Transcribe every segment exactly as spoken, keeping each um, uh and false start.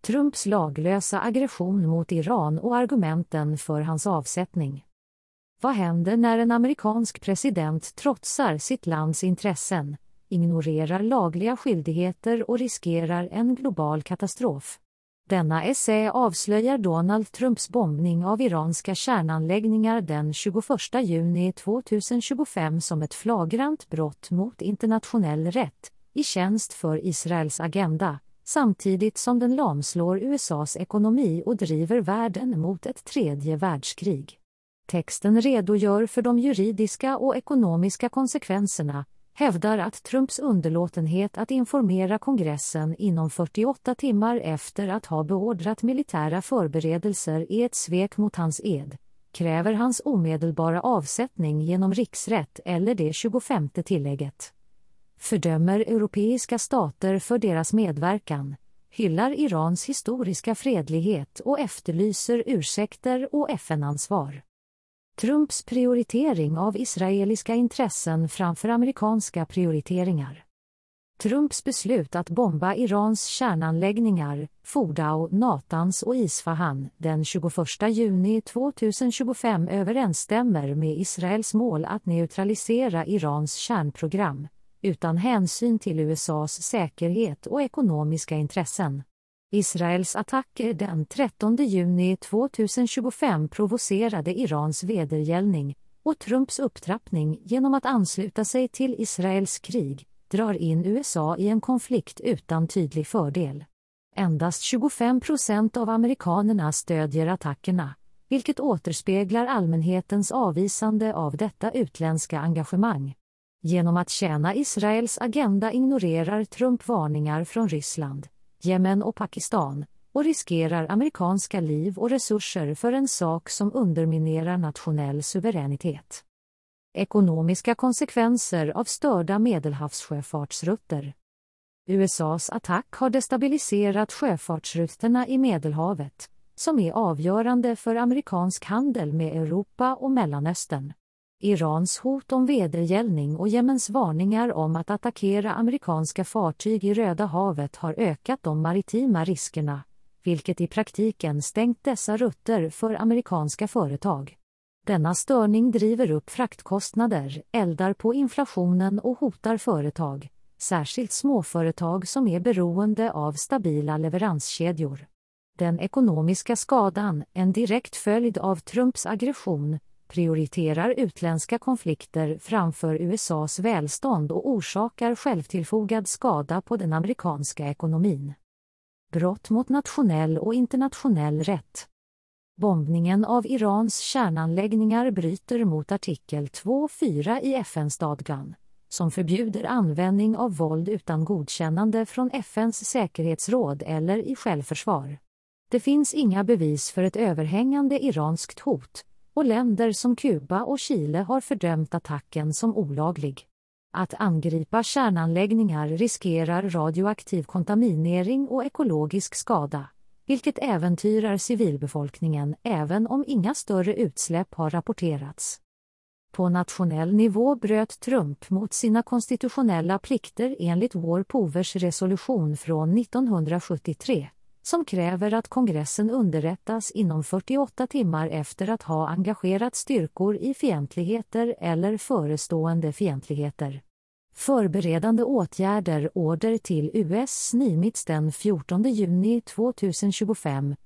Trumps laglösa aggression mot Iran och argumenten för hans avsättning. Vad händer när en amerikansk president trotsar sitt lands intressen, ignorerar lagliga skyldigheter och riskerar en global katastrof? Denna essä avslöjar Donald Trumps bombning av iranska kärnanläggningar den tjugoförsta juni tjugohundratjugofem som ett flagrant brott mot internationell rätt i tjänst för Israels agenda, samtidigt som den lamslår U S A:s ekonomi och driver världen mot ett tredje världskrig. Texten redogör för de juridiska och ekonomiska konsekvenserna, hävdar att Trumps underlåtenhet att informera kongressen inom fyrtioåtta timmar efter att ha beordrat militära förberedelser är ett svek mot hans ed, kräver hans omedelbara avsättning genom riksrätt eller det tjugofemte tillägget. Fördömer europeiska stater för deras medverkan, hyllar Irans historiska fredlighet och efterlyser ursäkter och F N-ansvar. Trumps prioritering av israeliska intressen framför amerikanska prioriteringar. Trumps beslut att bomba Irans kärnanläggningar, Fordow, Natanz och Isfahan, den tjugoförsta juni tjugohundratjugofem överensstämmer med Israels mål att neutralisera Irans kärnprogram, utan hänsyn till U S A:s säkerhet och ekonomiska intressen. Israels attacker den trettonde juni tjugohundratjugofem provocerade Irans vedergällning, och Trumps upptrappning genom att ansluta sig till Israels krig drar in U S A i en konflikt utan tydlig fördel. Endast tjugofem procent av amerikanerna stödjer attackerna, vilket återspeglar allmänhetens avvisande av detta utländska engagemang. Genom att tjäna Israels agenda ignorerar Trump varningar från Ryssland, Jemen och Pakistan och riskerar amerikanska liv och resurser för en sak som underminerar nationell suveränitet. Ekonomiska konsekvenser av störda medelhavssjöfartsrutter. U S A:s attack har destabiliserat sjöfartsrutorna i Medelhavet, som är avgörande för amerikansk handel med Europa och Mellanöstern. Irans hot om vedergällning och Jemens varningar om att attackera amerikanska fartyg i Röda havet har ökat de maritima riskerna, vilket i praktiken stängt dessa rutter för amerikanska företag. Denna störning driver upp fraktkostnader, eldar på inflationen och hotar företag, särskilt småföretag som är beroende av stabila leveranskedjor. Den ekonomiska skadan, en direkt följd av Trumps aggression, prioriterar utländska konflikter framför U S A:s välstånd och orsakar självtillfogad skada på den amerikanska ekonomin. Brott mot nationell och internationell rätt. Bombningen av Irans kärnanläggningar bryter mot artikel två punkt fyra i F N-stadgan, som förbjuder användning av våld utan godkännande från F N:s säkerhetsråd eller i självförsvar. Det finns inga bevis för ett överhängande iranskt hot, och länder som Kuba och Chile har fördömt attacken som olaglig. Att angripa kärnanläggningar riskerar radioaktiv kontaminering och ekologisk skada, vilket äventyrar civilbefolkningen även om inga större utsläpp har rapporterats. På nationell nivå bröt Trump mot sina konstitutionella plikter enligt War Powers resolution från nittonhundrasjuttiotre, som kräver att kongressen underrättas inom fyrtioåtta timmar efter att ha engagerat styrkor i fientligheter eller förestående fientligheter. Förberedande åtgärder order till U S Nimitz den fjortonde juni tjugohundratjugofem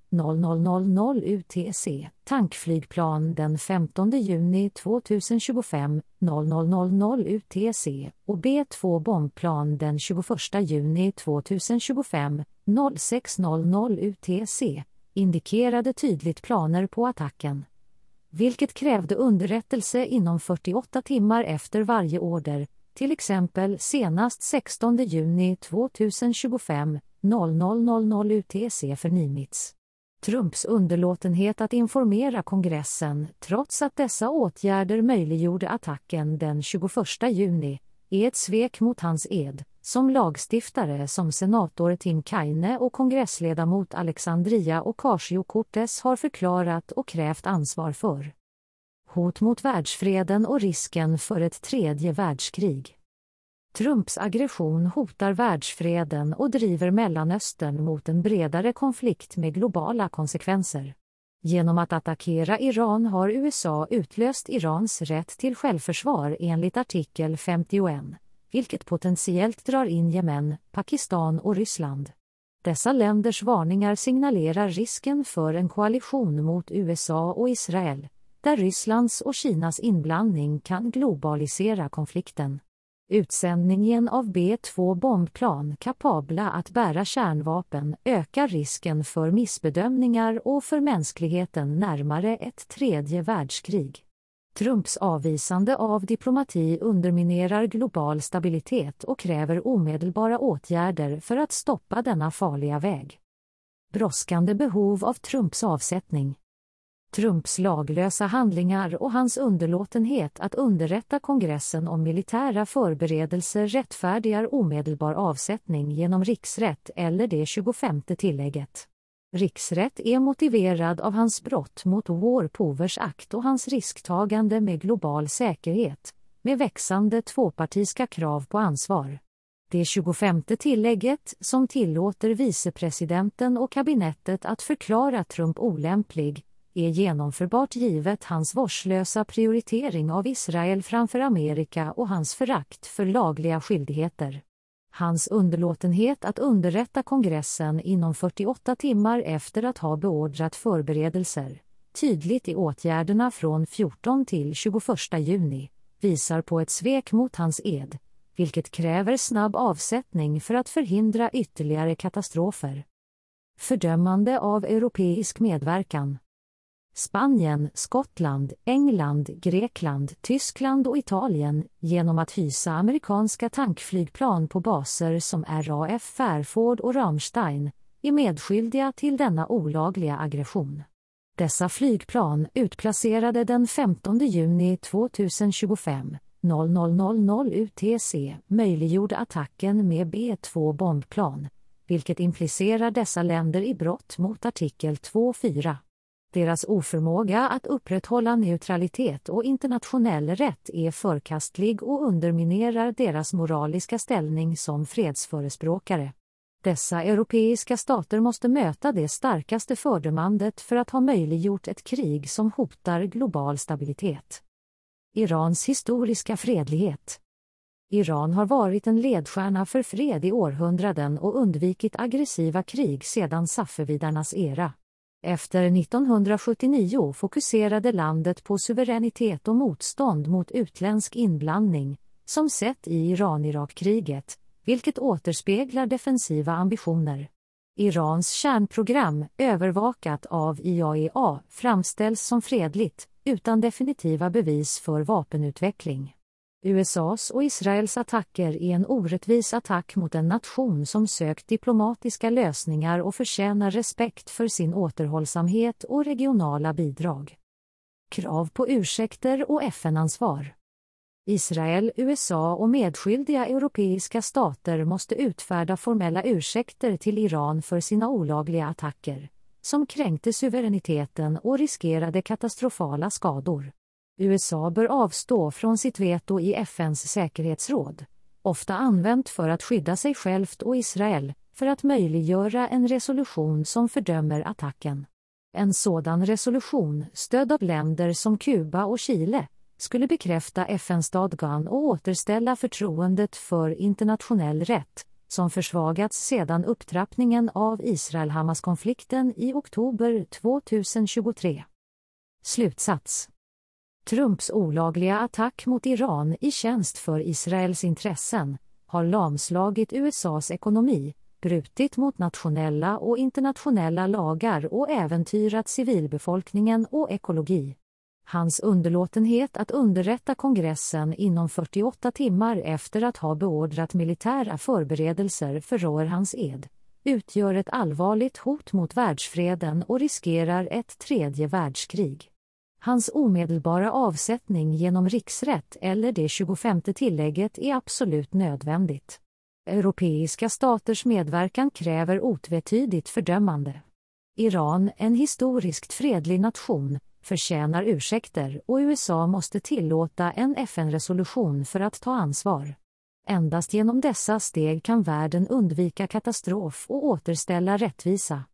U T C, tankflygplan den femtonde juni tjugohundratjugofem U T C och B två bombplan den tjugoförsta juni tjugohundratjugofem sex U T C, indikerade tydligt planer på attacken, vilket krävde underrättelse inom fyrtioåtta timmar efter varje order, till exempel senast sextonde juni tjugohundratjugofem U T C för Nimitz. Trumps underlåtenhet att informera kongressen, trots att dessa åtgärder möjliggjorde attacken den tjugoförsta juni, är ett svek mot hans ed, som lagstiftare som senator Tim Kaine och kongressledamot Alexandria Ocasio-Cortez har förklarat och krävt ansvar för. Hot mot världsfreden och risken för ett tredje världskrig. Trumps aggression hotar världsfreden och driver Mellanöstern mot en bredare konflikt med globala konsekvenser. Genom att attackera Iran har U S A utlöst Irans rätt till självförsvar enligt artikel femtioett, vilket potentiellt drar in Jemen, Pakistan och Ryssland. Dessa länders varningar signalerar risken för en koalition mot U S A och Israel, där Rysslands och Kinas inblandning kan globalisera konflikten. Utsändningen av B två bombplan kapabla att bära kärnvapen ökar risken för missbedömningar och för mänskligheten närmare ett tredje världskrig. Trumps avvisande av diplomati underminerar global stabilitet och kräver omedelbara åtgärder för att stoppa denna farliga väg. Brådskande behov av Trumps avsättning. Trumps laglösa handlingar och hans underlåtenhet att underrätta kongressen om militära förberedelser rättfärdigar omedelbar avsättning genom riksrätt eller det tjugofemte tillägget. Riksrätt är motiverad av hans brott mot War Powers Act och hans risktagande med global säkerhet, med växande tvåpartiska krav på ansvar. Det tjugofemte tillägget, som tillåter vicepresidenten och kabinettet att förklara Trump olämplig, är genomförbart givet hans vårdslösa prioritering av Israel framför Amerika och hans förakt för lagliga skyldigheter. Hans underlåtenhet att underrätta kongressen inom fyrtioåtta timmar efter att ha beordrat förberedelser, tydligt i åtgärderna från fjortonde till tjugoförsta juni, visar på ett svek mot hans ed, vilket kräver snabb avsättning för att förhindra ytterligare katastrofer. Fördömande av europeisk medverkan. Spanien, Skottland, England, Grekland, Tyskland och Italien, genom att hysa amerikanska tankflygplan på baser som R A F Fairford och Ramstein, är medskyldiga till denna olagliga aggression. Dessa flygplan, utplacerade den femtonde juni tjugohundratjugofem U T C, möjliggjorde attacken med B två bombplan, vilket implicerar dessa länder i brott mot artikel två fyra. Deras oförmåga att upprätthålla neutralitet och internationell rätt är förkastlig och underminerar deras moraliska ställning som fredsförespråkare. Dessa europeiska stater måste möta det starkaste fördömandet för att ha möjliggjort ett krig som hotar global stabilitet. Irans historiska fredlighet. Iran har varit en ledstjärna för fred i århundraden och undvikit aggressiva krig sedan Safevidarnas era. Efter nittonhundrasjuttionio fokuserade landet på suveränitet och motstånd mot utländsk inblandning, som sett i Iran-Irak-kriget, vilket återspeglar defensiva ambitioner. Irans kärnprogram, övervakat av I A E A, framställs som fredligt, utan definitiva bevis för vapenutveckling. U S A:s och Israels attacker är en orättvis attack mot en nation som sökt diplomatiska lösningar och förtjänar respekt för sin återhållsamhet och regionala bidrag. Krav på ursäkter och F N-ansvar. Israel, U S A och medskyldiga europeiska stater måste utfärda formella ursäkter till Iran för sina olagliga attacker, som kränkte suveräniteten och riskerade katastrofala skador. U S A bör avstå från sitt veto i F N:s säkerhetsråd, ofta använt för att skydda sig självt och Israel, för att möjliggöra en resolution som fördömer attacken. En sådan resolution, stödd av länder som Kuba och Chile, skulle bekräfta F N-stadgan och återställa förtroendet för internationell rätt, som försvagats sedan upptrappningen av Israel-Hamas-konflikten i oktober tjugohundratjugotre. Slutsats. Trumps olagliga attack mot Iran i tjänst för Israels intressen har lamslagit U S A:s ekonomi, brutit mot nationella och internationella lagar och äventyrat civilbefolkningen och ekologi. Hans underlåtenhet att underrätta kongressen inom fyrtioåtta timmar efter att ha beordrat militära förberedelser förrår hans ed, utgör ett allvarligt hot mot världsfreden och riskerar ett tredje världskrig. Hans omedelbara avsättning genom riksrätt eller det tjugofemte tillägget är absolut nödvändigt. Europeiska staters medverkan kräver otvetydigt fördömande. Iran, en historiskt fredlig nation, förtjänar ursäkter och U S A måste tillåta en F N-resolution för att ta ansvar. Endast genom dessa steg kan världen undvika katastrof och återställa rättvisa.